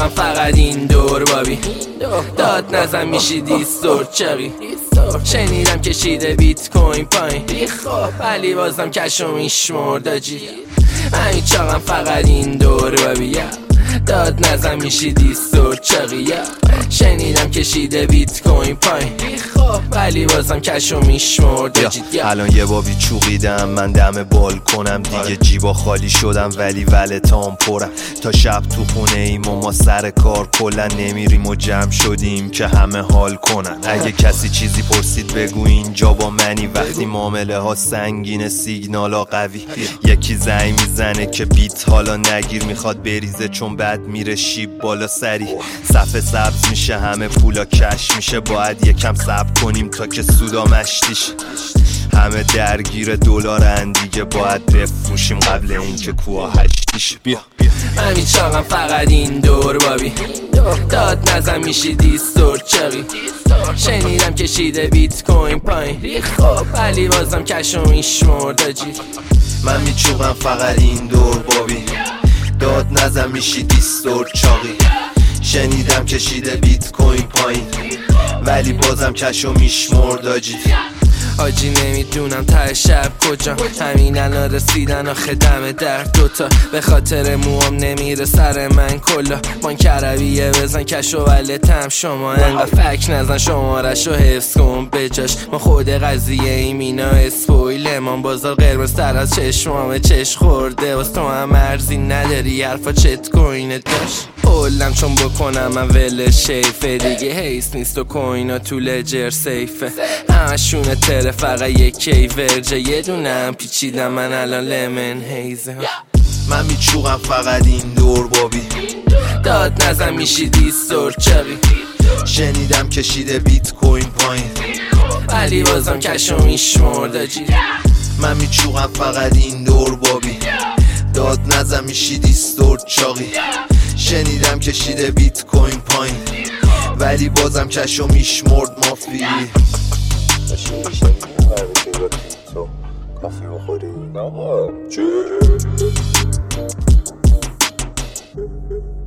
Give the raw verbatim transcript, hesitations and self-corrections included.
میچاقم فقط این دور بابی، داد نزن میشی دیستور چقی. شنیدم کشیده بیت کوین پایین، ولی بازم کشو میشمرداجی. من میچاقم فقط این دور بابی، داد نزن میشی دیستور چقی. شنیدم کشیده بیت کوین پایین، ولی بازم کشو میشمرداجی. الان یه بابی چوقیدم من دم بالکنم، دیگه جیبا خالی شدم ولی ولتام پرم. تا شب تو خونه ایم و ما سر کار کلا نمیریم و جمع شدیم که همه حال کنن. اگه کسی چیزی پرسید بگو اینجا با منی، وقتی معامله ها سنگینه سیگنالا قوی. یکی زنگ میزنه که بیت حالا نگیر، میخواد بریزه چون بعد میره شیب بالا سری. صفحه سبز میشه همه پولا کش میشه، باید یکم صبر کنیم تا که سودا مشتیش. همه درگیر دلارن دیگه، باید بفروشیم قبل اینکه کوها هشتیش. بیا من میچاقم فقط این دور بابی، داد نزن میشی دیستور چقی. شنیدم کشیده بیت کوین پایین، ولی بازم کشو میشمرداجی. من میچوقم فقط این دور بابی، داد نزن میشی دیستور چاقی. شنیدم کشیده بیت کوین پایین، ولی بازم کشو میشمرداجی. آجی نمیدونم ته شب کجا، همین الان رسیدن آخه دم در دوتا. به خاطر موام نمیره سر من کلا، بانک عربیه بزن کشو ولتم. شما انقدر فک نزن شمارشو حفظ کن بجاش. ما خود قضیه ایم اینا اسپویل، من بازار قرمز تر از چشمامه چش خورده. باز تو هم مرزی نداری حرفا چت کوینه داشت. اولم چون بکنم من ول شیفه دیگه، حیث نیست و کوینا تو لجر سیفه. همشونه تره فقط یک کی ورجه، یه دونم پیچیدم من الان لمن هیزه. من میچوقم فقط این دور بابی، داد نزن میشی دیستور چقی. شنیدم کشیده بیت کوین پایین، ولی بازم کشو میشمرداجی. من میچوقم فقط این دور بابی، داد نزن میشی دیستور چاقی. شنیدم کشیده بیت کوین پایین، ولی بازم کشو میشمرد مافی. کافی بخوری؟